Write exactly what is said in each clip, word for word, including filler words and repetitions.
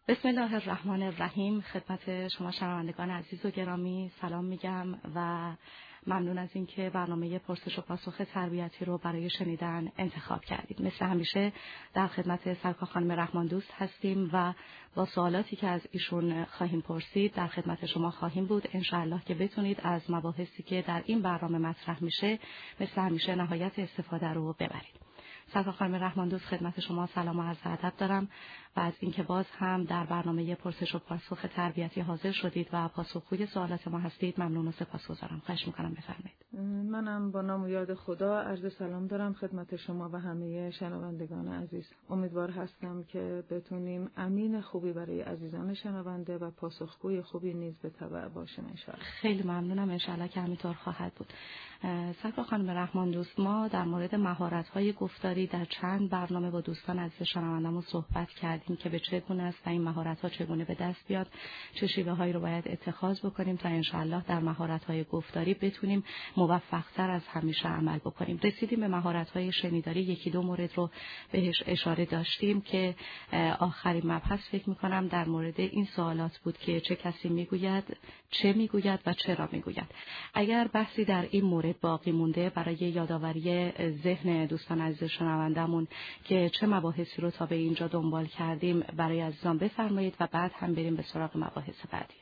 بسم الله الرحمن الرحیم. خدمت شما شنوندگان عزیز و گرامی سلام میگم و ممنون از اینکه برنامه پرسش و پاسخ تربیتی رو برای شنیدن انتخاب کردید. مثل همیشه در خدمت سرکار خانم رحمان دوست هستیم و با سوالاتی که از ایشون خواهیم پرسید در خدمت شما خواهیم بود. انشاءالله که بتونید از مباحثی که در این برنامه مطرح میشه مثل همیشه نهایت استفاده رو ببرید. سرکار خانم رحمان دوست خدمت شما سلام و عرض ادب دارم و از اینکه باز هم در برنامه پرسش و پاسخ تربیتی حاضر شدید و پاسخگوی سوالات ما هستید ممنون و سپاسگزارم. خواهش میکنم بفرمایید. منم با نام و یاد خدا عرض سلام دارم خدمت شما و همه شنوندگان عزیز. امیدوار هستم که بتونیم امین خوبی برای عزیزان شنونده و پاسخگوی خوبی نیز به تبع باشیم انشاءالله. خیلی ممنونم، انشاءالله که همینطور خواهد بود. سرکار خانم رحمان دوست، ما در مورد مهارت‌های گفتاری در چند برنامه با دوستان عزیز شنونده‌مون صحبت کردیم که به چه گونه است و این مهارت‌ها چگونه به دست بیاد، چه شیوه‌هایی رو باید اتخاذ بکنیم تا انشاءالله در مهارت‌های گفتاری بتونیم موفق‌تر از همیشه عمل بکنیم. رسیدیم به مهارت‌های شنیداری، یکی دو مورد رو بهش اشاره داشتیم که آخرین مبحث فکر می‌کنم در مورد این سوالات بود که چه کسی میگوید، چه میگوید و چرا میگوید. اگر بحثی در این مورد باقی مونده برای یادآوری ذهن دوستان عزیز شنوندمون که چه مباحثی رو تا به اینجا دنبال کردیم برای عزیزان بفرمایید و بعد هم بریم به سراغ مباحث بعدی.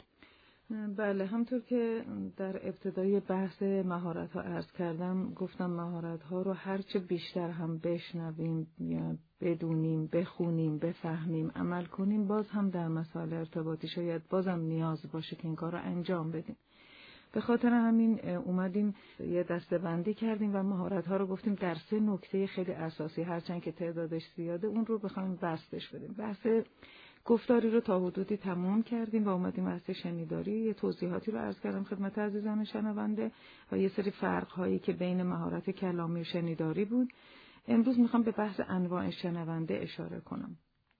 بله، همطور که در ابتدای بحث مهارت ها عرض کردم، گفتم مهارت ها رو هرچه بیشتر هم بشنویم یا بدونیم، بخونیم، بفهمیم، عمل کنیم، باز هم در مسائل ارتباطی شاید بازم نیاز باشه که این کار رو انجام بدیم. به خاطر همین اومدیم یه دسته بندی کردیم و مهارت ها رو گفتیم در سه نکته خیلی اساسی، هرچند که تعدادش زیاده اون رو بخوایم بستش بدیم. بحث گفتاری رو تا حدودی تمام کردیم و اومدیم بحث شنیداری، یه توضیحاتی رو عرض کردم خدمت عزیزان شنونده و یه سری فرق هایی که بین مهارت کلامی و شنیداری بود. امروز میخوام به بحث انواع شنونده اشاره کنم.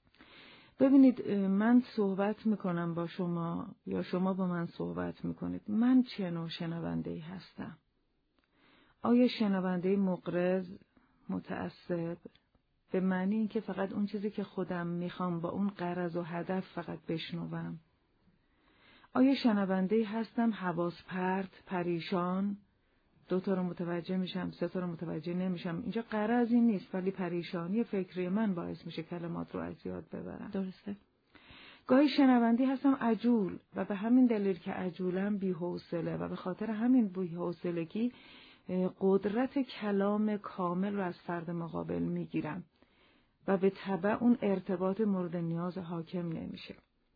ببینید، من صحبت میکنم با شما یا شما با من صحبت میکنید، من چه نوع شنونده‌ای هستم؟ آیا شنونده مغرض، متعصب، به معنی این که فقط اون چیزی که خودم میخوام با اون غرض و هدف فقط بشنوم؟ آیا شنونده هستم حواس پرت، پریشان، دو تا رو متوجه میشم، سه تا رو متوجه نمیشم؟ اینجا غرضی نیست، ولی پریشانی فکری من باعث میشه کلمات رو از یاد ببرم. درسته. گاهی شنوندی هستم عجول و به همین دلیل که عجولم بی‌حوصله و به خاطر همین بی‌حوصلگی قدرت کلام کامل رو از فرد مقابل میگیرم و به تبع اون ارتباط مورد نیاز حاکم نمیشه.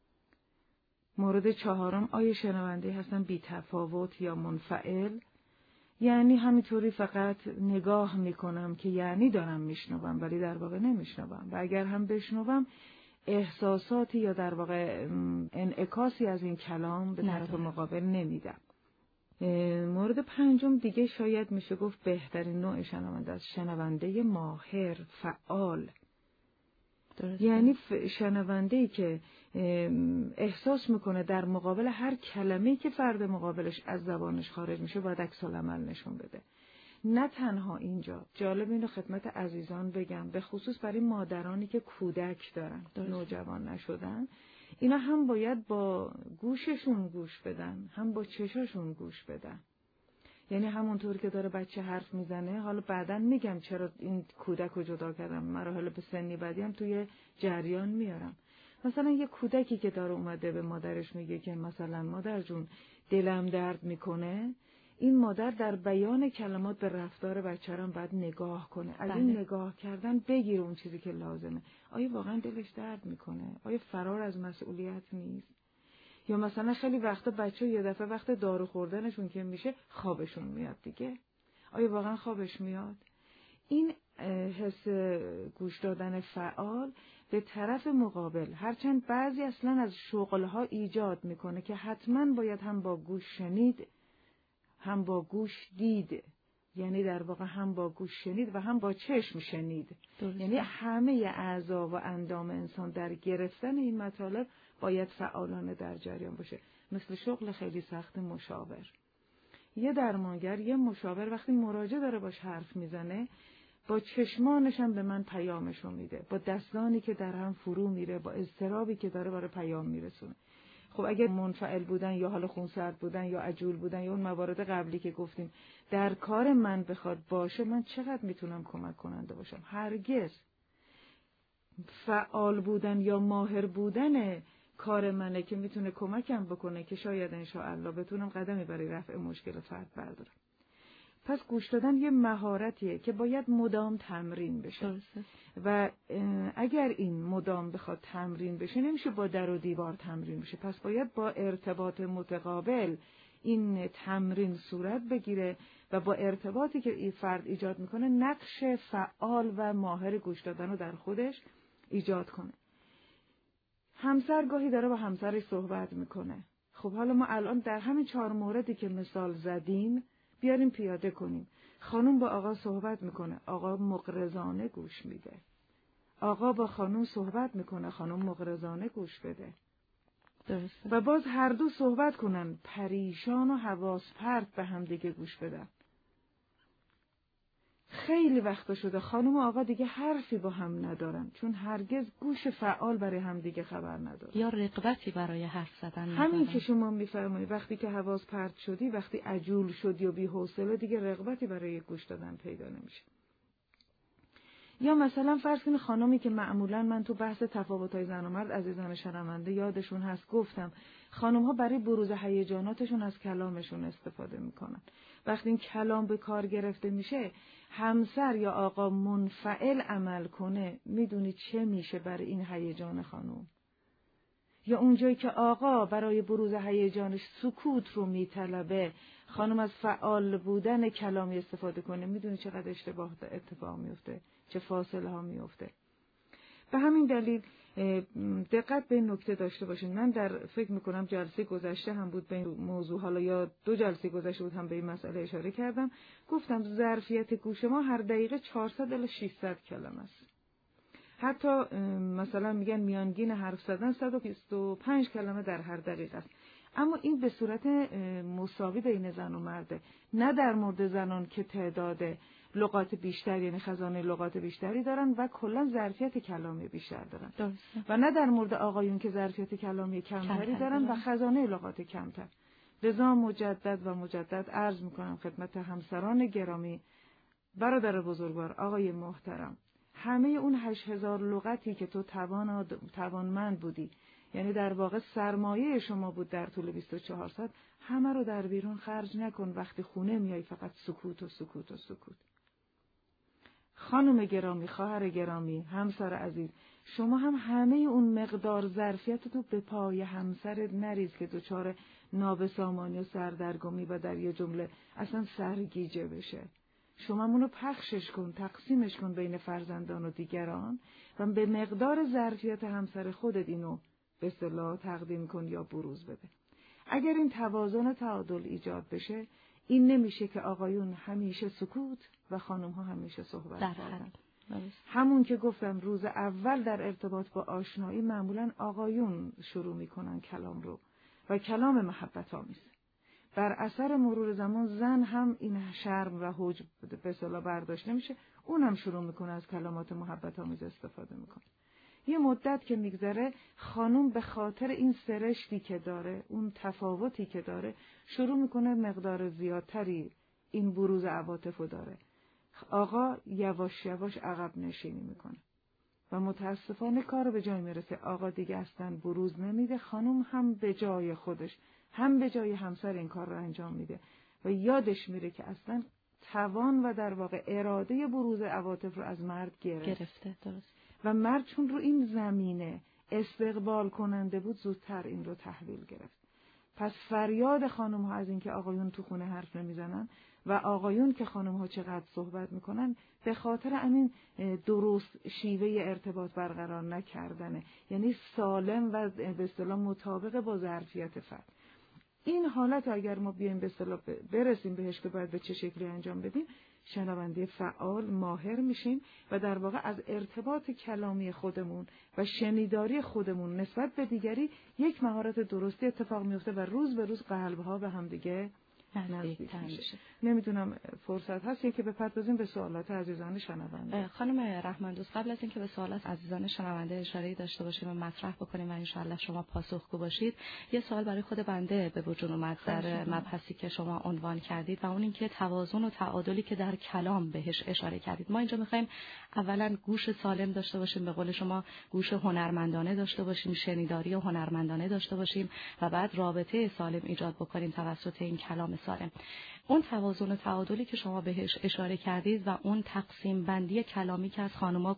مورد چهارم، آیا شنونده هستم بی تفاوت یا منفعل؟ یعنی همینطوری فقط نگاه میکنم که یعنی دارم میشنوم ولی در واقع نمیشنوم و اگر هم بشنوم احساساتی یا در واقع انعکاسی از این کلام به طرف مقابل نمیدم. مورد پنجم دیگه شاید میشه گفت بهترین نوع شنونده است، شنونده ماهر، فعال. درسته. یعنی شنونده‌ای که احساس میکنه در مقابل هر کلمه‌ای که فرد مقابلش از زبانش خارج میشه باید عکس العمل نشون بده. نه تنها اینجا، جالب اینو خدمت عزیزان بگم، به خصوص برای مادرانی که کودک دارن، نوجوان نشدن، اینا هم باید با گوششون گوش بدن، هم با چشاشون گوش بدن. یعنی همونطور که داره بچه حرف میزنه، حالا بعداً میگم چرا این کودک رو جدا کردم، مراحل به سنی بعدی هم توی جریان میارم. مثلا یه کودکی که داره اومده به مادرش میگه که مثلا مادر جون دلم درد میکنه، این مادر در بیان کلمات به رفتار بچه رو باید نگاه کنه. از بله. این نگاه کردن بگیر اون چیزی که لازمه. آیا واقعا دلش درد میکنه؟ آیا فرار از مسئولیت نیست؟ یا مثلا خیلی وقتا بچه یه دفعه وقت دارو خوردنشون که میشه خوابشون میاد دیگه. آیا واقعا خوابش میاد؟ این حس گوش دادن فعال به طرف مقابل، هرچند بعضی اصلا از شغلها ایجاد میکنه که حتما باید هم با گوش شنید هم با گوش دید، یعنی در واقع هم با گوش شنید و هم با چشم شنید. درسته. یعنی همه اعضا و اندام انسان در گرفتن این مطالب باید فعالانه در جریان باشه. مثل شغل خیلی سخت مشاور. یه درمانگر، یه مشاور وقتی مراجع داره باش حرف میزنه، با چشمانش هم به من پیامشو میده، با دستانی که در هم فرو میره، با اضطرابی که داره برای پیام میرسونه. خب اگر منفعل بودن یا حالا خونسرد بودن یا عجول بودن یا اون موارد قبلی که گفتیم در کار من بخواد باشه، من چقدر میتونم کمک کننده باشم؟ هرگز. فعال بودن یا ماهر بودن کار منه که میتونه کمکم بکنه که شاید انشاءالله بتونم قدمی برای رفع مشکل فرد بردارم. پس گوش دادن یه مهارتیه که باید مدام تمرین بشه. درسته. و اگر این مدام بخواد تمرین بشه نمیشه با در و دیوار تمرین بشه، پس باید با ارتباط متقابل این تمرین صورت بگیره و با ارتباطی که این فرد ایجاد میکنه نقش فعال و ماهر گوش دادن رو در خودش ایجاد کنه. همسر گاهی داره با همسرش صحبت میکنه. خب حالا ما الان در همین چهار موردی که مثال زدیم بیاریم پیاده کنیم. خانم با آقا صحبت میکنه، آقا مغرضانه گوش میده. آقا با خانم صحبت میکنه، خانم مغرضانه گوش بده. درسته. و باز هر دو صحبت کنن، پریشان و حواس پرت به هم دیگه گوش بدن. خیلی وقتا شده خانم و آقا دیگه حرفی با هم ندارن، چون هرگز گوش فعال برای هم دیگه خبر ندارن یا رغبتی برای حرف زدن ندارن. همین که شما میفرمایید وقتی که حواس پرت شدی، وقتی عجول شدی یا بی‌حوصله، دیگه رغبتی برای گوش دادن پیدا نمیشه. یا مثلا فرض کنید خانمی که معمولا من تو بحث تفاوت‌های زن و مرد عزیزان شنونده یادشون هست گفتم خانم‌ها برای بروز هیجاناتشون از کلامشون استفاده میکنن. وقتی این کلام به کار گرفته میشه، همسر یا آقا منفعل عمل کنه، میدونی چه میشه برای این هیجان خانم؟ یا اونجایی که آقا برای بروز هیجانش سکوت رو میطلبه، خانم از فعال بودن کلامی استفاده کنه، میدونی چقدر اشتباه اتفاق میفته، چه فاصله ها میفته. به همین دلیل دقت به این نکته داشته باشین. من در فکر میکنم جلسه گذشته هم بود به این موضوع، حالا یا دو جلسه گذشته بود هم به این مسئله اشاره کردم. گفتم ظرفیت گوش ما هر دقیقه چهارصد الی ششصد کلمه است. حتی مثلا میگن میانگین حرف زدن صد و بیست و پنج کلمه در هر دقیقه است. اما این به صورت مساوی بین زن و مرده، نه در مورد زنان که تعداد لغات بیشتر یعنی خزانه لغات بیشتری دارن و کلا ظرفیت کلامی بیشتر دارن، درسته. و نه در مورد آقایون که ظرفیت کلامی کمتری دارن و خزانه لغات کمتر. لذا مجدد و مجدد عرض میکنم خدمت همسران گرامی، برادر بزرگوار، آقای محترم، همه اون هشت هزار لغتی که تو توان توانمند بودی، یعنی در واقع سرمایه شما بود در طول بیست و چهار ساعت، همه رو در بیرون خرج نکن. وقتی خونه میای فقط سکوت و سکوت و سکوت. خانم گرامی، خواهر گرامی، همسر عزیز، شما هم همه اون مقدار ظرفیتتو به پای همسرت نریز که دچار نابسامانی و سردرگمی و در یه جمله اصلا سرگیجه بشه. شما اونو پخشش کن، تقسیمش کن بین فرزندان و دیگران و به مقدار ظرفیت همسر خودت اینو به اصطلاح تقدیم کن یا بروز بده. اگر این توازن و تعادل ایجاد بشه، این نمیشه که آقایون همیشه سکوت و خانم ها همیشه صحبت کنن. همون که گفتم روز اول در ارتباط با آشنایی معمولا آقایون شروع میکنن کلام رو و کلام محبت آمیز. بر اثر مرور زمان زن هم این شرم و حجب به اصطلاح برداشت نمیشه، اونم شروع میکنه از کلمات محبت آمیز استفاده میکنه. یه مدت که میگذره خانم به خاطر این سرشتی که داره، اون تفاوتی که داره، شروع میکنه مقدار زیادتری این بروز عواطفو داره. آقا یواش یواش عقب نشینی میکنه و متاسفانه کار به جای میرسه. آقا دیگه اصلا بروز نمیده، خانم هم به جای خودش هم به جای همسر این کار رو انجام میده و یادش میره که اصلا توان و در واقع اراده بروز عواطف رو از مرد گرفت. گرفته. درست. و مرد چون رو این زمینه استقبال کننده بود زودتر این رو تحویل گرفت. پس فریاد خانم ها از این که آقایون تو خونه حرف نمیزنن و آقایون که خانم ها چقدر صحبت میکنن به خاطر همین درست شیوه ارتباط برقرار نکردنه، یعنی سالم و به اصطلاح مطابق با ظرفیت فرد. این حالت اگر ما بیایم به اصطلاح برسیم بهش که باید به چه شکلی انجام بدیم، شنونده فعال ماهر میشیم و در واقع از ارتباط کلامی خودمون و شنیداری خودمون نسبت به دیگری یک مهارت درستی اتفاق میفته و روز به روز قلب‌ها به هم دیگه نزدیک میشه. نمیدونم فرصت هست که بپردازیم به سوالات عزیزان شنونده. خانم رحمان دوست، قبل از اینکه به سوالات عزیزان شنونده اشاره داشته باشیم و مطرح بکنیم و انشالله شما پاسخگو باشید، یه سوال برای خود بنده به وجود اومد در مبحثی که شما عنوان کردید و اون اینکه توازن و تعادلی که در کلام بهش اشاره کردید. ما اینجا می‌خوایم اولا گوش سالم داشته باشیم، به قول شما گوش هنرمندانه داشته باشیم، شنیداری و هنرمندانه داشته باشیم و بعد رابطه سالم ایجاد بکنیم توسط این کلام سالم. اون توازن و تعادلی که شما بهش اشاره کردید و اون تقسیم بندی کلامی که از خانوما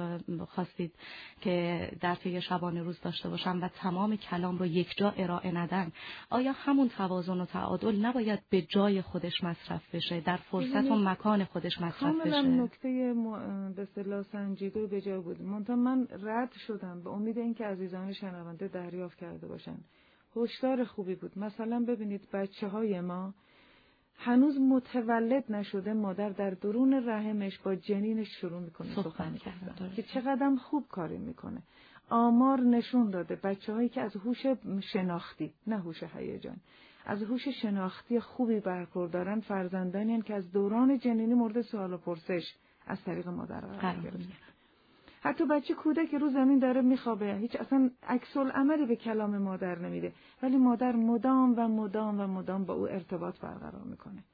خواستید که در طی شبانه روز داشته باشن و تمام کلام رو یک جا ارائه ندن، آیا همون توازن و تعادل نباید به جای خودش مصرف بشه، در فرصت و مکان خودش مصرف بشه؟ کاملا نکته به اصطلاح سنجیده و به جا بود. منتها من رد شدم به امید اینکه عزیزان شنونده دریافت کرده باشن. هشدار خوبی بود. مثلا ببینید بچه‌های ما هنوز متولد نشده، مادر در درون رحمش با جنینش شروع میکنه سخن گفتن که چقدر خوب کاری میکنه. آمار نشون داده بچه‌هایی که از هوش شناختی، نه هوش هیجان، از هوش شناختی خوبی برخوردارن فرزندانی که از دوران جنینی مورد سوال و پرسش از طریق مادر قرار گرفتن. حتی بچه کودک که رو زمین داره میخوابه، هیچ اصلا عکس العملی به کلام مادر نمیده، ولی مادر مدام و مدام و مدام با او ارتباط برقرار میکنه.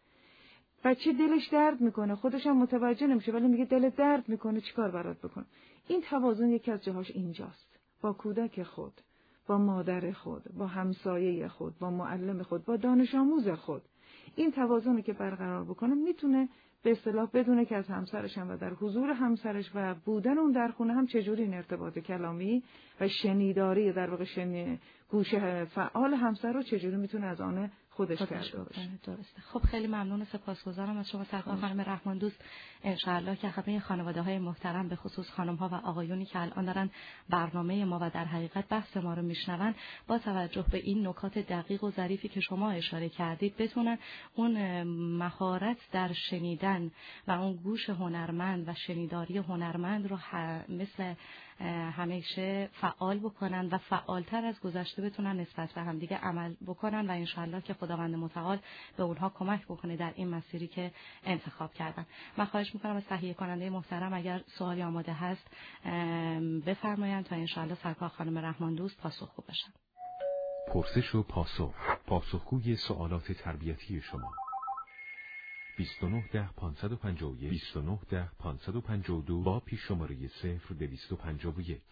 بچه دلش درد میکنه، خودش هم متوجه نمیشه ولی میگه دل درد میکنه، چیکار برات بکنم؟ این توازن یکی از جاهاش اینجاست. با کودک خود، با مادر خود، با همسایه خود، با معلم خود، با دانش آموز خود، این توازنی که برقرار بکنه میتونه به اصطلاح بدونه که از همسرش هم و در حضور همسرش و بودن اون در خونه هم چجوری این ارتباط کلامی و شنیداری در واقع شنی گوش فعال همسر رو چجوری میتونه از آن خودش کرده باشه. درسته. خب خیلی ممنون و سپاسگزارم از شما سرکار خانم رحمان دوست. انشاءالله که همه خانواده‌های محترم به خصوص خانم‌ها و آقایونی که الان دارن برنامه ما و در حقیقت بحث ما رو میشنون، با توجه به این نکات دقیق و ظریفی که شما اشاره کردید بتونن اون مهارت در شنیدن و اون گوش هنرمند و شنیداری هنرمند رو مثل همیشه فعال بکنن و فعالتر از گذشته بتونن نسبت به همدیگه عمل بکنن و انشالله که خداوند متعال به اونها کمک بکنه در این مسیری که انتخاب کردن. من خواهش میکنم از تهیه کننده محترم اگر سوالی آماده هست بفرمایند تا انشالله سرکار خانم رحمان دوست پاسخگو بشن. پرسش و پاسخ، پاسخگوی سوالات تربیتی شما. بیست و نه ده پانصد و پنجاه و یک بیست و نه ده پانصد و پنجاه و دو با پیش شماره صفر دویست و پنجاه و یک.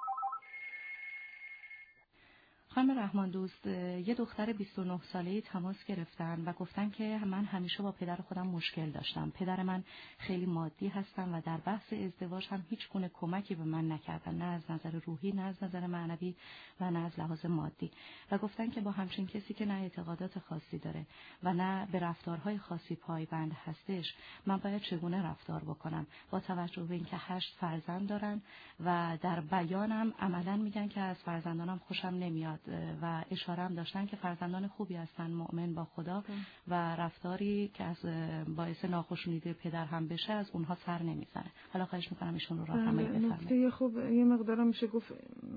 خانم رحمان دوست، یه دختر بیست و نه ساله‌ای تماس گرفتن و گفتن که من همیشه با پدر خودم مشکل داشتم. پدر من خیلی مادی هستن و در بحث ازدواج هم هیچ گونه کمکی به من نکردن، نه از نظر روحی، نه از نظر معنوی و نه از لحاظ مادی. و گفتن که با همچین کسی که نه اعتقادات خاصی داره و نه به رفتارهای خاصی پایبند هستش، من باید چگونه رفتار بکنم؟ با توجه به اینکه هشت فرزند دارن و در بیانم عملاً میگن که از فرزندانم خوشم نمیاد و اشاره هم داشتن که فرزندان خوبی هستن، مؤمن با خدا و رفتاری که از باعث ناخوشنودی پدر هم بشه از اونها سر نمیزنه. حالا خواهش میکنم ایشون رو راهنمایی بفرمایید. نکته خوب یه مقدار میشه گفت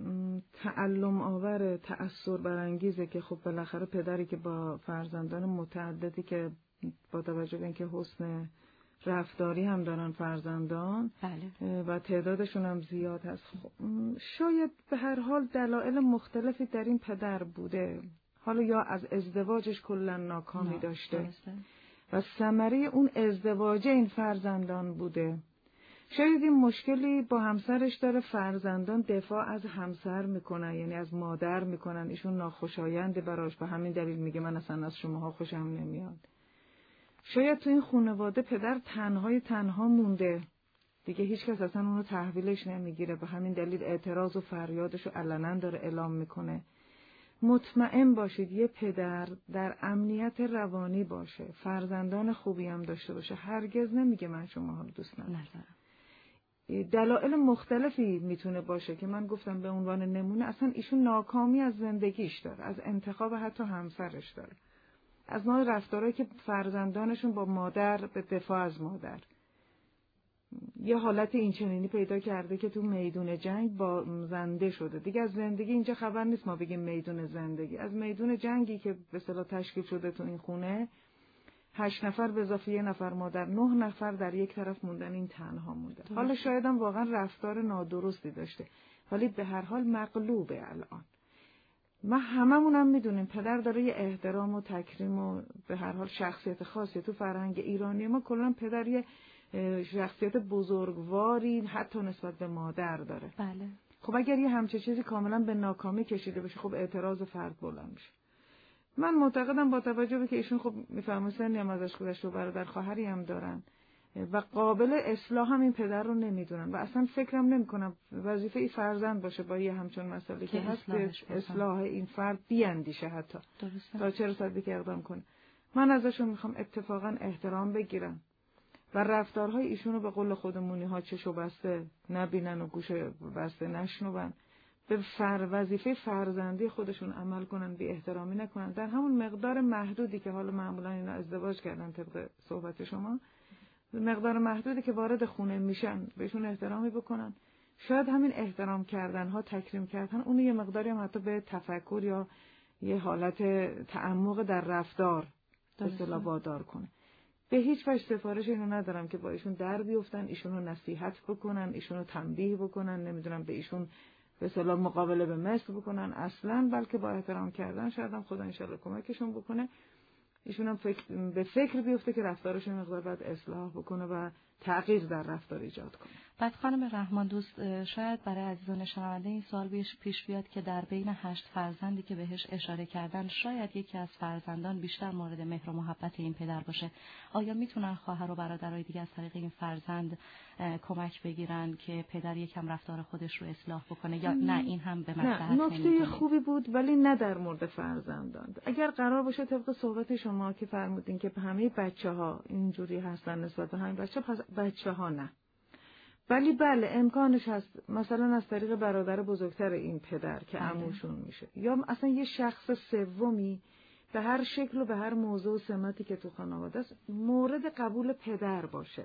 تعلم آور، تأثیر برانگیزه که خب بالاخره پدری که با فرزندان متعددی که با توجه به اینکه حسن رفتاری هم دارن فرزندان بله. و تعدادشون هم زیاد هست، خب شاید به هر حال دلایل مختلفی در این پدر بوده، حالا یا از ازدواجش کلا ناکامی نه. داشته درسته. و ثمره اون ازدواج این فرزندان بوده. شاید این مشکلی با همسرش داره، فرزندان دفاع از همسر میکنن، یعنی از مادر میکنن، ایشون ناخوشایند براش، به همین دلیل میگه من اصلا از شماها خوشم نمیاد. شاید تو این خانواده پدر تنهای تنها مونده دیگه، هیچ کس اصلا اونو تحویلش نمیگیره، به همین دلیل اعتراض و فریادش رو علنا داره اعلام میکنه. مطمئن باشید یه پدر در امنیت روانی باشه، فرزندان خوبی هم داشته باشه، هرگز نمیگه من شما رو دوست ندارم. دلایل مختلفی میتونه باشه که من گفتم به عنوان نمونه، اصلا ایشون ناکامی از زندگیش داره، از انتخاب حتی همسرش داره، از نوع رفتارهایی که فرزندانشون با مادر به دفاع از مادر، یه حالت اینچنینی پیدا کرده که تو میدون جنگ با زنده شده. دیگه از زندگی اینجا خبر نیست، ما بگیم میدون زندگی، از میدون جنگی که به اصطلاح تشکیل شده تو این خونه هشت نفر به اضافه یه نفر مادر، نه نفر در یک طرف موندن، این تنها مونده. حالا شاید هم واقعا رفتار نادرستی داشته، ولی به هر حال مغلوبه الان. ما هممونم میدونیم پدر داره یه احترام و تکریم و به هر حال شخصیت خاصی تو فرهنگ ایرانی ما. کلا پدر یه شخصیت بزرگواری حتی نسبت به مادر داره. بله. خب اگر یه همچه چیزی کاملا به ناکامی کشیده بشه، خب اعتراض فرد بلند میشه. من معتقدم با توجه به که ایشون خب میفهمه سنی هم ازش گذشته و برادر خواهری هم دارن و قابل اصلاح هم این پدر رو نمیدونن و اصلا فکرم نمیکنم وظیفه ای فرزند باشه با یه همچون مسئله که هست اصلاح این فرد بیاندیشه حتی درسته. تا چه رسد که اقدام کنه. من ازشون میخوام اتفاقا احترام بگیرن و رفتارهای ایشون رو به قول خودمونی ها چشو بسته نبینن و گوش بسته نشنون، به فر وظیفه فرزندی خودشون عمل کنن، بی احترامی نکنن، در همون مقدار محدودی که حالا معمولا اینا ازدواج کردن طبق صحبت شما، مقدار محدودی که وارد خونه میشن بهشون احترامی بکنن. شاید همین احترام کردن ها، تکریم کردن، اون یه مقداری هم حتی به تفکر یا یه حالت تعمق در رفتار به اصطلاح وادار کنه. به هیچ وجه سفارش اینو ندارم که با ایشون در بیفتن، ایشونو نصیحت بکنن، ایشونو تنبیه بکنن، نمیدونم به ایشون به اصطلاح مقابله به مثل بکنن اصلاً، بلکه با احترام کردن شاید هم خدا انشالله کمکشون بکنه. ایشون هم فکر به فکر بیفته که رفتارش مقدار باید اصلاح بکنه و تغییر در رفتار ایجاد کنه. بعد خانم رحمان دوست، شاید برای عزیزان شنونده این سوال پیش بیاد که در بین هشت فرزندی که بهش اشاره کردن شاید یکی از فرزندان بیشتر مورد مهر و محبت این پدر باشه. آیا میتونن خواهر و برادرای دیگه از طریق این فرزند کمک بگیرن که پدر یکم رفتار خودش رو اصلاح بکنه یا نه این هم به مصلحت نمی‌کنه؟ نکته خوبی بود ولی نه در مورد فرزندان. اگر قرار باشه طبق صحبت شما که فرمودین که همه بچه‌ها اینجوری هستن نسبت به همین بچه، پس بچه‌ها نه. ولی بله امکانش هست مثلا از طریق برادر بزرگتر این پدر که عموشون میشه یا اصلا یه شخص سومی به هر شکل و به هر موضوع و سمتی که تو خانواده است مورد قبول پدر باشه.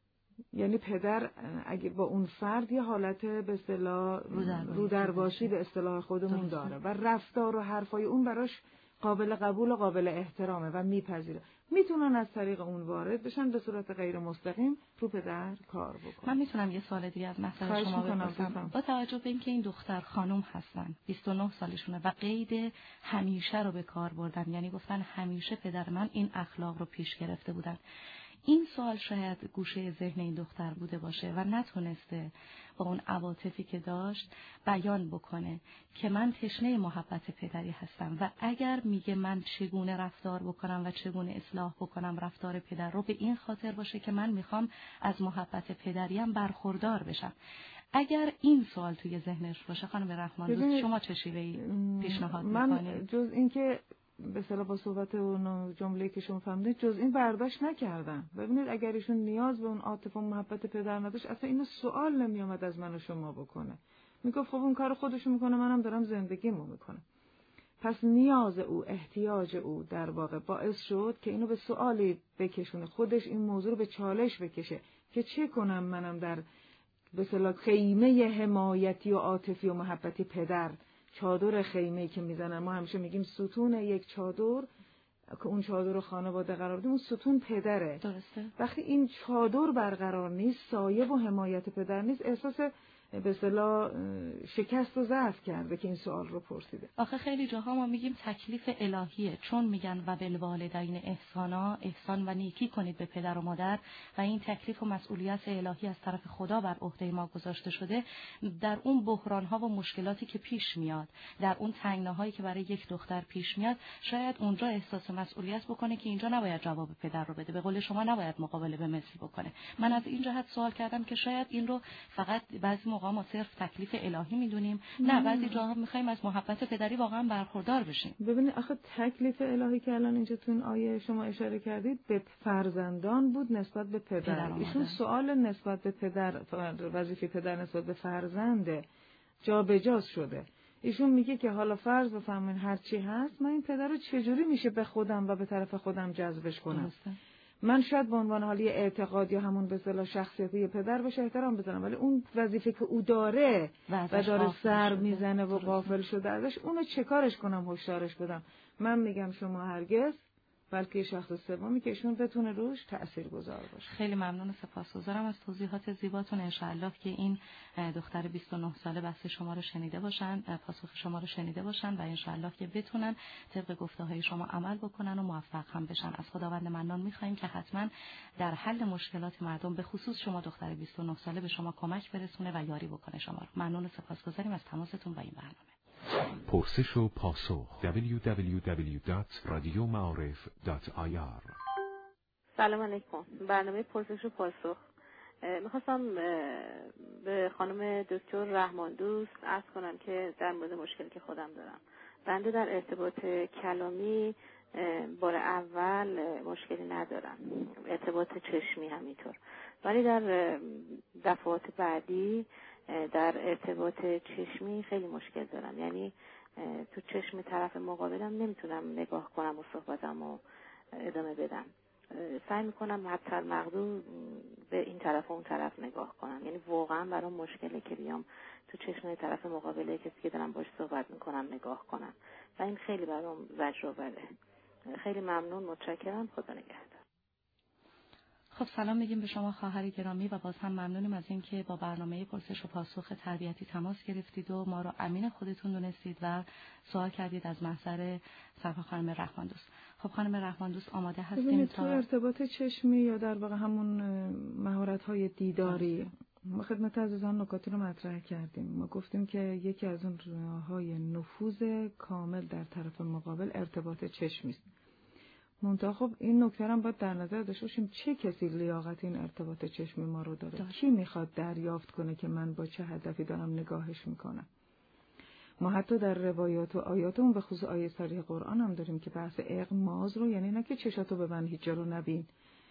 یعنی پدر اگه با اون فرد یه حالت به اصطلاح رودرباشی به اصطلاح خودمون داره و رفتار و حرفای اون براش قابل قبول و قابل احترامه و میپذیره، میتونن از طریق اون وارد بشن به صورت غیر مستقیم رو پدر کار بکنن. من میتونم یه سوال دیگه از مطلب شما بپرسم؟ با توجه به اینکه این دختر خانم هستن، بیست و نه سالشونه و قید همیشه رو به کار بردن، یعنی گفتن همیشه پدر من این اخلاق رو پیش گرفته بودن، این سوال شاید گوشه ذهن این دختر بوده باشه و نتونسته با اون عواطفی که داشت بیان بکنه که من تشنه محبت پدری هستم و اگر میگه من چگونه رفتار بکنم و چگونه اصلاح بکنم رفتار پدر رو، به این خاطر باشه که من میخوام از محبت پدریم برخوردار بشم. اگر این سوال توی ذهنش باشه خانم رحمان دوست، شما چه شیوهی پیشنهاد میکنید؟ من جز اینکه به اصطلاح با صحبت اون جمله‌ای که شما فهمیدید جز این برداشت نکردم. ببینید اگر ایشون نیاز به اون عاطفه و محبت پدر نداشت اصلا اینو سوال نمیامد از من و شما بکنه. میگفت خب اون کارو خودشو میکنه، منم دارم زندگیمو میکنم. پس نیاز او، احتیاج او در واقع باعث شد که اینو به سوالی بکشونه، خودش این موضوع رو به چالش بکشه که چه کنم منم در به اصطلاح خیمه حمایتی و عاطفی و محبتی پدر، چادر خیمه‌ای که میزنن، ما همیشه میگیم ستون یک چادر که اون چادر خانواده قرار بده، اون ستون پدره. درسته. وقتی این چادر برقرار نیست، سایه و حمایت پدر نیست، احساس به اصطلاح شکست و ضعف کرده که این سوال رو پرسیده. آخه خیلی جاها ما میگیم تکلیف الهیه، چون میگن و بالوالدین احسانا، احسان و نیکی کنید به پدر و مادر و این تکلیف و مسئولیت الهی از طرف خدا بر عهده ما گذاشته شده. در اون بحران ها و مشکلاتی که پیش میاد، در اون تنگناهایی که برای یک دختر پیش میاد، شاید اونجا احساس مسئولیت بکنه که اینجا نباید جواب پدر رو بده، به قول شما نباید مقابله به مثل بکنه. من از این جهت سوال کردم که شاید این رو فقط بعضی موقع ما صرف تکلیف الهی میدونیم، نه بعضی جاها میخوایم از محبت پدری واقعا برخوردار بشیم. ببینید آخه تکلیف الهی که الان اینجا تو این آیه شما اشاره کردید به فرزندان بود نسبت به پدر. پدر ایشون سوال نسبت به پدر، وظیفه پدر نسبت به فرزنده جابجاست شده. ایشون میگه که حالا فرض بفرمایید هر چی هست، من این پدر رو چجوری میشه به خودم و به طرف خودم جذبش کنم؟ من شاید به عنوان حالی اعتقاد یا همون به اصطلاح شخصیتی پدر بهش احترام بذارم، ولی اون وظیفه که او داره و, و داره سر میزنه و غافل شده ازش، اونو چه کارش کنم؟ هشدارش بدم؟ من میگم شما هرگز بلکه شخص سومی که ایشون بتونه روش تاثیرگذار باشه. خیلی ممنون و سپاسگزارم از توضیحات زیباتون. انشالله که این دختر بیست و نه ساله بحث شما رو شنیده باشن، پاسخ شما رو شنیده باشن و انشالله که بتونن طبق گفته‌های شما عمل بکنن و موفق هم بشن. از خداوند منان می‌خوایم که حتما در حل مشکلات مردم به خصوص شما دختر بیست و نه ساله به شما کمک برسونه و یاری بکنه شما رو. ممنون و سپاسگزاریم از تماستون با این برنامه. پرسش و پاسخ دبلیو دبلیو دبلیو دات رادیو معارف دات آی آر. سلام علیکم. برنامه پرسش و پاسخ، میخواستم به خانم دکتر رحمان دوست عرض کنم که در مورد مشکلی که خودم دارم. بنده در ارتباط کلامی بار اول مشکلی ندارم، ارتباط چشمی همینطور، ولی در دفعات بعدی در ارتباط چشمی خیلی مشکل دارم. یعنی تو چشم طرف مقابلم نمیتونم نگاه کنم و صحبتم رو ادامه بدم. سعی میکنم حتی مقدور به این طرف و اون طرف نگاه کنم. یعنی واقعا برام مشکله که بیام تو چشم طرف مقابله کسی که دارم باش صحبت میکنم نگاه کنم و این خیلی برام زجرآوره. خیلی ممنون، متشکرم، خدا نگهدار. خب سلام میگیم به شما خواهر گرامی و باز هم ممنونیم از اینکه با برنامه پرسش و پاسخ تربیتی تماس گرفتید و ما رو امین خودتون دونستید و سوال کردید از محضر سرکار خانم رحمان دوست. خب خانم رحمان دوست آماده هستیم تا ارتباط چشمی یا در واقع همون مهارت‌های دیداری ما خدمت عزیزان نکاتی رو مطرح کردیم. ما گفتیم که یکی از اون راه‌های نفوذ کامل در طرف مقابل ارتباط چشمی است. منتها خب این نکته هم باید در نظر داشته باشیم چه کسی لیاقت این ارتباط چشمی ما رو داره. کی میخواد دریافت کنه که من با چه هدفی دارم نگاهش میکنم. ما حتی در روایات و آیاتمون به خصوص آیه صریح قرآن هم داریم که بحث اغماض رو، یعنی نه که چشاتو ببند هیچ جا رو نبین،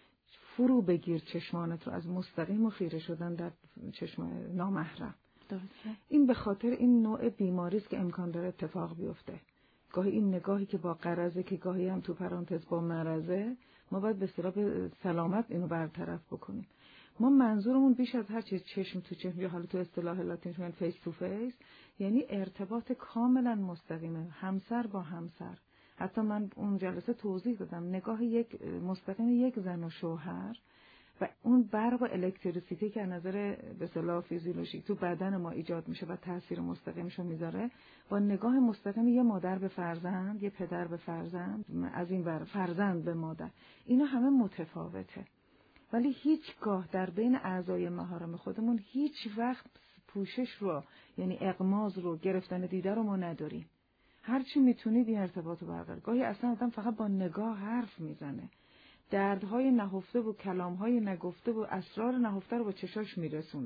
فرو بگیر چشمانت رو از مستقیم و خیره شدن در چشم نامحرم. درسته. این به خاطر این نوع بیماری است که امکان داره اتفاق بیفته. گاهی این نگاهی که با غرضه که گاهی هم تو پرانتز با مرضه، ما باید به اصطلاح سلامت اینو برطرف بکنیم. ما منظورمون بیش از هر چیز چشم تو چشم یا حالا تو اصطلاح لاتینش میگن فیس تو فیس، یعنی ارتباط کاملا مستقیمه، همسر با همسر. حتی من اون جلسه توضیح دادم نگاه یک مستقیم یک زن و شوهر و اون برق و الکتریسیته که از نظر به اصطلاح فیزیولوژیک تو بدن ما ایجاد میشه و تاثیر مستقیمش رو میذاره، با نگاه مستقیم یه مادر به فرزند، یه پدر به فرزند، از این ور فرزند به مادر، اینا همه متفاوته. ولی هیچگاه در بین اعضای محارم خودمون هیچ وقت پوشش رو، یعنی اغماض رو، گرفتن دیده رو ما نداریم. هر چی میتونید این ارتباط رو برقرار. گاهی اصلا آدم فقط با نگاه حرف میزنه. دردهای نهفته و کلامهای نگفته و اسرار نهفته رو با چشاش میرسونه.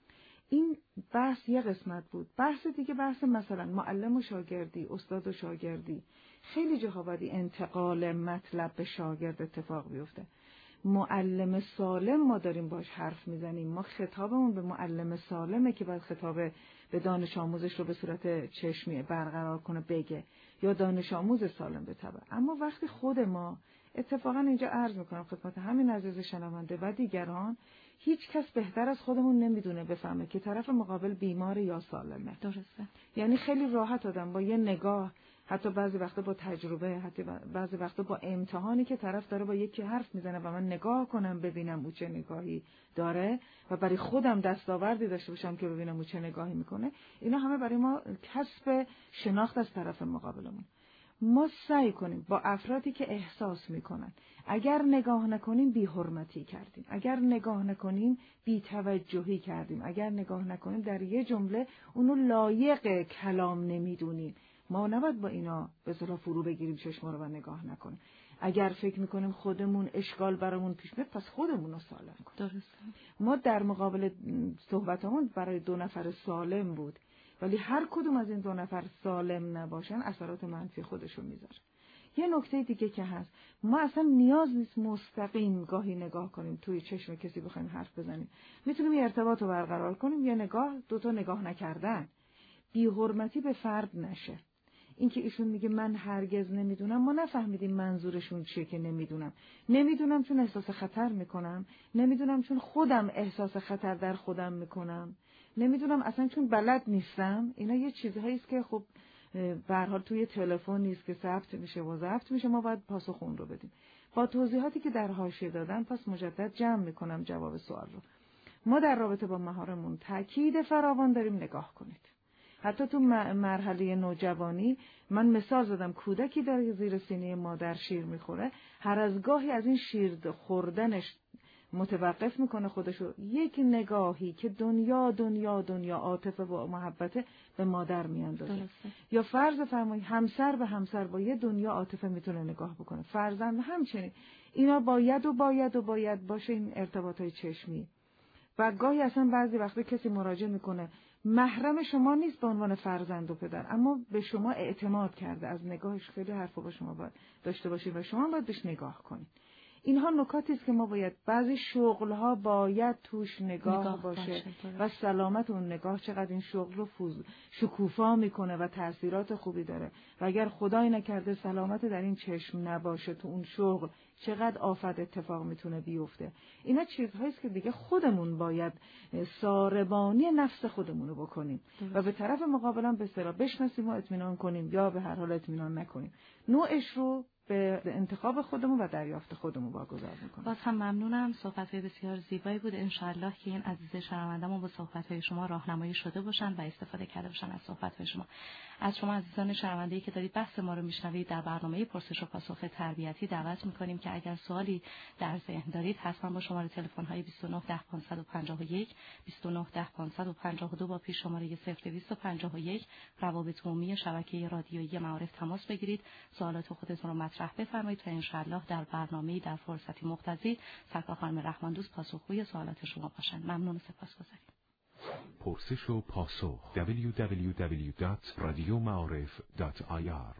این بحث یه قسمت بود. بحث دیگه بحث مثلا معلم و شاگردی، استاد و شاگردی. خیلی جاها باید انتقال مطلب به شاگرد اتفاق بیفته. معلم سالم ما داریم باش حرف میزنیم، ما خطابمون به معلم سالمه که باید خطاب به دانش آموزش رو به صورت چشمی برقرار کنه بگه، یا دانش آموز سالم به طبع. اما وقتی خود ما، اتفاقا اینجا عرض میکنم خدمت همین عزیز شنونده و دیگران، هیچ کس بهتر از خودمون نمیدونه بفهمه که طرف مقابل بیمار یا سالمه. درسته. یعنی خیلی راحت آدم با یه نگاه، حتی بعضی وقتا با تجربه، حتی بعضی وقتا با امتحانی که طرف داره با یکی حرف میزنه و من نگاه کنم ببینم او چه نگاهی داره و برای خودم دستاوردی داشته باشم که ببینم او چه نگاهی میکنه، اینا همه برای ما کسب شناخت از طرف مقابلمون. ما سعی کنیم با افرادی که احساس میکنن، اگر نگاه نکنیم بی حرمتی کردیم، اگر نگاه نکنیم بی توجهی کردیم، اگر نگاه نکنیم در یه جمله اونو لایق کلام نمیدونیم، ما نباید با اینا به اصطلاح فرو بگیریم چشم رو و نگاه نکنیم. اگر فکر میکنیم خودمون اشکال برامون پیش میاد، پس خودمون رو سالم کنیم. درسته. ما در مقابل صحبتامون برای دو نفر سالم بود، ولی هر کدوم از این دو نفر سالم نباشن اثرات منفی خودشو میذاره. یه نکته دیگه که هست، ما اصلا نیاز نیست مستقیم گاهی نگاه کنیم توی چشم کسی بخوایم حرف بزنیم. میتونیم یه ارتباط رو برقرار کنیم، یه نگاه، دوتا نگاه نکردن. بی حرمتی به فرد نشه. این که ایشون میگه من هرگز نمیدونم، ما نفهمیدیم منظورشون چیه که نمیدونم. نمیدونم چون احساس خطر میکنم، نمیدونم چون خودم احساس خطر در خودم میکنم، نمیدونم اصلا چون بلد نیستم. اینا یه چیزهایی است که خب به هر حال توی تلفن نیست که ثبت میشه و ضبط میشه، ما باید پاسخ اون رو بدیم. با توضیحاتی که در حاشیه دادن پس مجدد جمع میکنم جواب سوال رو. ما در رابطه با مهارمون تاکید فراوان داریم نگاه کنید. حتی تو مرحله نوجوانی من مثال زدم، کودکی داره زیر سینه مادر شیر میخوره، هر از گاهی از این شیر خوردنش متوقف میکنه خودشو، یک نگاهی که دنیا دنیا دنیا عاطفه و محبت به مادر میاندازه. یا فرض فرمایید همسر به همسر با یه دنیا عاطفه میتونه نگاه بکنه، فرزند همچنین. اینا باید و باید و باید باشه این ارتباطای چشمی. و گاهی اصلا بعضی وقتا کسی مراجعه میکنه محرم شما نیست به عنوان فرزند و پدر، اما به شما اعتماد کرده، از نگاهش خیلی حرفا با شما باید داشته باشید و شما باید بهش نگاه کنید. اینها نکاتی است که ما باید، بعضی شغل‌ها باید توش نگاه, نگاه باشه, باشه و سلامت اون نگاه چقدر این شغل رو فوز شکوفا میکنه و تأثیرات خوبی داره، و اگر خدای نکرده سلامت در این چشم نباشه تو اون شغل چقدر آفت اتفاق میتونه بیفته. اینا چیزهایی است که دیگه خودمون باید ساربانی نفس خودمون رو بکنیم و به طرف مقابلم به اصطلاح بشناسیم و اطمینان کنیم یا به هر حال اطمینان نکنیم. نوعش رو به انتخاب خودمون و دریافت خودمون واگذار میکنم. باز هم ممنونم، صحبت‌های بسیار زیبایی بود. انشاءالله که این عزیز شنونده‌مون با صحبت‌های شما راهنمایی شده باشن و استفاده کرده باشن از صحبت‌های شما. از شما عزیزان شنونده‌ای که دارید بحث ما رو میشنوید در برنامه پرسش و پاسخ تربیتی دعوت می‌کنیم که اگر سوالی در ذهن دارید حتما با شماره تلفن‌های بیست و نه ده پانصد و پنجاه و یک بیست و نه ده پانصد و پنجاه و دو با پیش شماره صفر دویست و پنجاه و یک روابط عمومی شبکه رادیویی معارف تماس بگیرید، سوالات خودتون رو مطرح بفرمایید و انشاءالله در برنامه‌ای در فرصتی مقتضی سرکار خانم رحماندوست پاسخگوی سوالات شما باشند. ممنون و سپاسگزاریم. پرسش و پاسخ دبلیو دبلیو دبلیو دات رادیو معارف دات آی آر.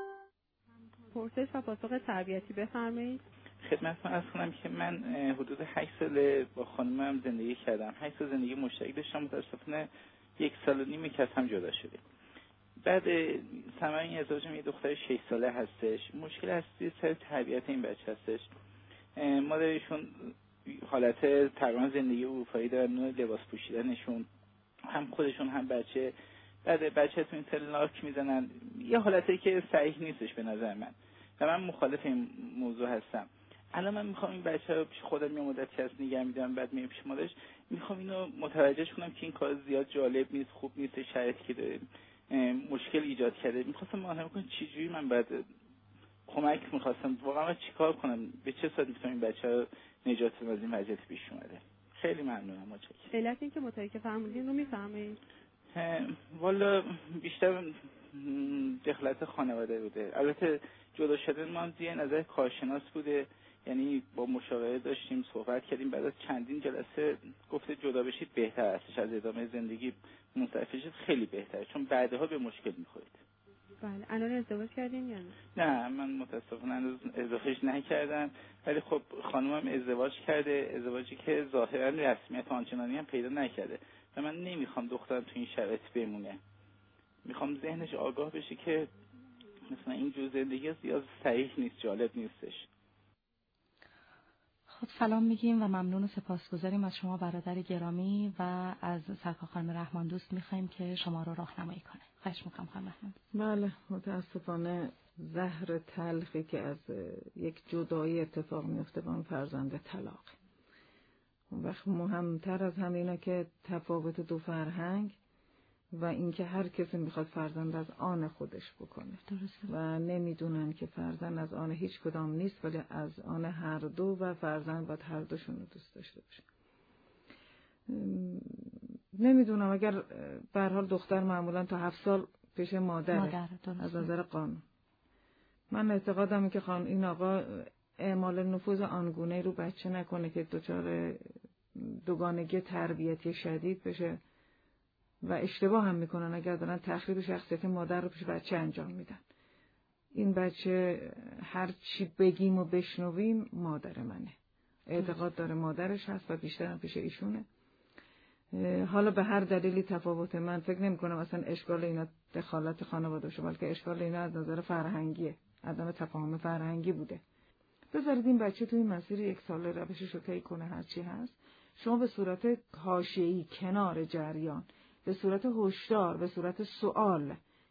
پرسش و پاسخ تربیتی بفرمایید. خدمتتون عرض کنم که من حدود هشت سال با خانمم زندگی کردم. هشت سال زندگی مشترک داشتم. متأسفانه یک سال و نیمه که از هم جدا شدیم. بعد ثمره این ازدواجم یه دختر شش ساله هستش. مشکل اصلی سر تربیت این بچه هستش. مادرشون حالت تقریبا زندگی اروپایی دارن، نوع لباس پوشیدنشون، هم خودشون هم بچه، بعد بچه تو این سل لاک میزنن، یه حالتی که صحیح نیستش به نظر من و من مخالف این موضوع هستم. الان من میخوام این بچه رو پیش خودم یه مدتی از نگه میدارم، بعد میام پیش مادرش، میخوام اینو متوجهش کنم که این کار زیاد جالب نیست، خوب نیست، شرایطی که داره مشکل ایجاد کرده. میخواستم مراقبه کنم چه جوری من بعد کمک میخواستم واقعا چیکار کنم، به چه صورت میتونم این بچه رو نجات بدم از این وضعیت پیش اومده. خیلی ممنونم. متشکرم. علت این که متأکد فرمودین رو میفهمید؟ والا بیشتر دخالت خانواده بوده. البته جدا شدن ما هم زیر نظر کارشناس بوده، یعنی با مشاوره داشتیم، صحبت کردیم، بعد از چندین جلسه گفته جدا بشید بهتر هستش، از ادامه زندگی منصرف شید خیلی بهتره، چون بعدها به مشکل میخورید. بله. الان ازدواج کردین یا نه؟ نه، من متاسفانه ازدواج نکردم، ولی خب خانومم ازدواج کرده، ازدواجی که ظاهرا رسمیت آنچنانی هم پیدا نکرده و من نمیخوام دخترم تو این شرایط بمونه. میخوام ذهنش آگاه بشه که مثلا این جور زندگی زیاد صحیح نیست، جالب نیستش. خب سلام میگیم و ممنون و سپاسگزاریم از شما برادر گرامی و از سرکار خانم رحماندوست میخوایم که شما رو راهنمایی کنه. خواهش میکنم خانم رحماندوست. بله، متاسفانه زهر تلخی که از یک جدایی اتفاق میفته با اون فرزند طلاق. اون وقت مهمتر از همینا که تفاوت دو فرهنگ و اینکه هر کسی میخواد فرزند از آن خودش بکنه. درسته. و نمیدونن که فرزند از آن هیچ کدام نیست، ولی از آن هر دو و فرزند باید هر دوشون رو دوست داشته باشه. نمیدونم اگر به هر حال دختر معمولا تا هفت سال پیش مادره مادر از نظر قانون. من اعتقادم که خانم این آقا اعمال نفوذ آنگونه رو بچه نکنه که دچار دوگانگی تربیتی شدید بشه و اشتباه هم میکنن اگر دارن تخریب شخصیت مادر رو پیش بچه انجام میدن. این بچه هر چی بگیم و بشنویم مادر منه، اعتقاد داره مادرش هست و بیشتر هم پیش ایشونه. حالا به هر دلیلی تفاوت، من فکر نمی کنم اصلا اشکال اینا دخالت خانواده باشه، بلکه اشکال اینا از نظر فرهنگیه، عدم تفاهم فرهنگی بوده. بذارید این بچه توی مسیر یک ساله روشش رو طی کنه، هر چی هست شما به صورت حاشیه‌ای کنار جریان، به صورت هشدار، به صورت سوال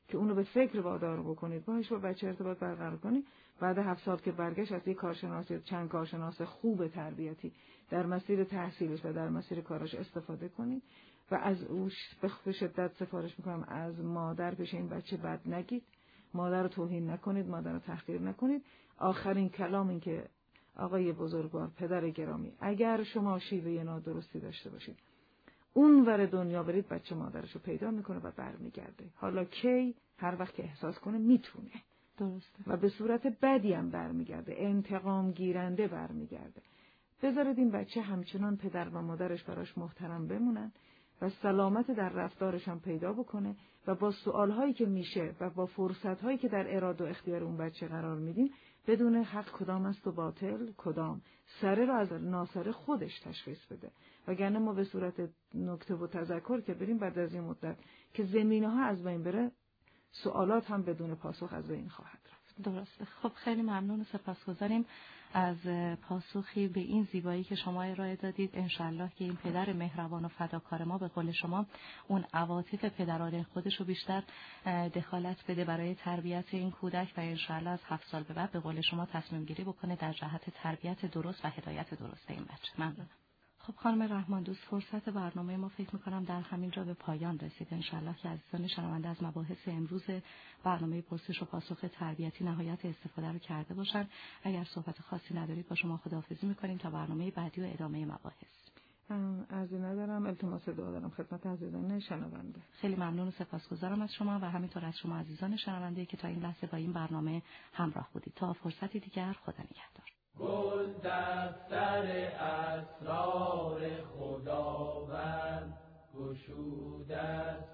که اونو به فکر وادار بکنید، باهاش با بچه ارتباط برقرار کنید. بعد هفت سال که برگشت از یک کارشناس یا چند کارشناس خوب تربیتی در مسیر تحصیلش و در مسیر کاراش استفاده کنید و از اوش به شدت سفارش میکنم از مادر پیش این بچه بد نگید، مادر رو توهین نکنید، مادر رو تحقیر نکنید. آخرین کلام این که آقای بزرگوار، پدر گرامی، اگر شما شیوه نادرستی داشته باشید اون ور دنیا برید، بچه مادرش رو پیدا میکنه و برمیگرده. حالا کی؟ هر وقت که احساس کنه میتونه. درسته. و به صورت بدی هم برمیگرده، انتقام گیرنده برمیگرده. بذارید این بچه همچنان پدر و مادرش براش محترم بمونن و سلامت در رفتارش هم پیدا بکنه و با سوالهایی که میشه و با فرصتهایی که در اراده و اختیار اون بچه قرار میدین بدون حق کدام است و باطل کدام، سره رو از ناسره خودش تشخیص بده. وگرنه ما به صورت نکته و تذکر که بریم بعد از این مدت که زمینه ها از بین بره، سوالات هم بدون پاسخ از بین خواهد رفت. درسته. خب خیلی ممنون و سپاسگزاریم از پاسخی به این زیبایی که شما ارائه دادید. انشالله که این پدر مهربان و فداکار ما به قول شما اون عواطف پدرانه خودش رو بیشتر دخالت بده برای تربیت این کودک و انشالله از هفت سال به بعد به قول شما تصمیم گیری بکنه در جهت تربیت درست و هدایت درست این بچه. ممنونم. خب خانم رحمان دوست، فرصت برنامه ما فکر می‌کنم در همین جا به پایان رسید. انشالله که عزیزان شنونده از مباحث امروز برنامه پرسش و پاسخ تربیتی نهایت استفاده رو کرده باشن. اگر صحبت خاصی ندارید با شما خداحافظی می‌کنیم تا برنامه بعدی و ادامه مباحث. عرضی ندارم، التماس دعا دارم خدمت عزیزان شنونده. خیلی ممنون و سپاسگزارم از شما و همینطور از شما عزیزان شنونده که تا این لحظه با این برنامه همراه بودید. تا فرصتی دیگر، خدا نگهدار. گل دفتر اسرار خداوند گشوده است،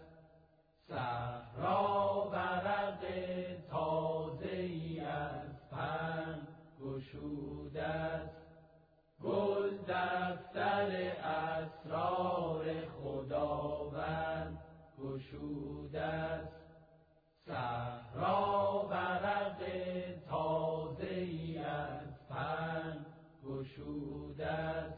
صحرا ورق تازه‌ای از پند گشوده است. گل دفتر اسرار خداوند گشوده است، صحرا ورق تازه‌ای از پند گشوده است.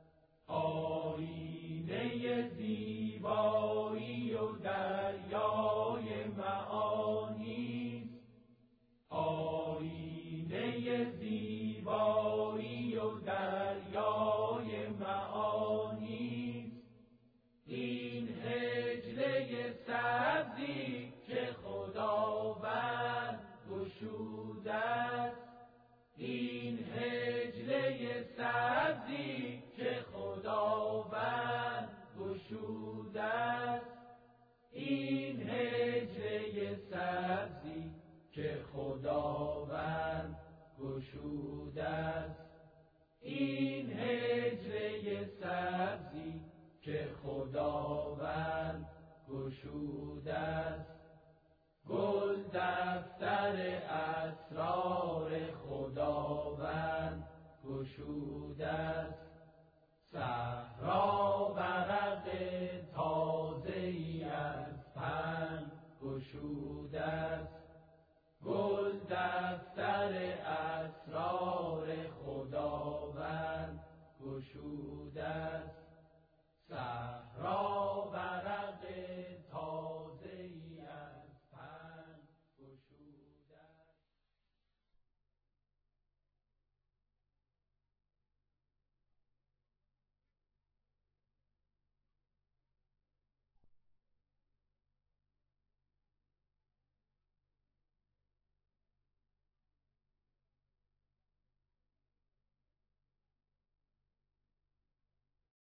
آیینه زیبایی و دریای معانی، آیینه زیبایی و دریای معانی، این حجله سبزی که خداوند گشوده است، این حجله سبزی که خداوند گشوده است، این حجله سبزی که خداوند گشوده است، این حجله سبزی که خداوند گشوده است. گل دفتر اسرار خداوند گشوده است، صحرا ورق تازه‌ای از پند گشوده است. گل دفتر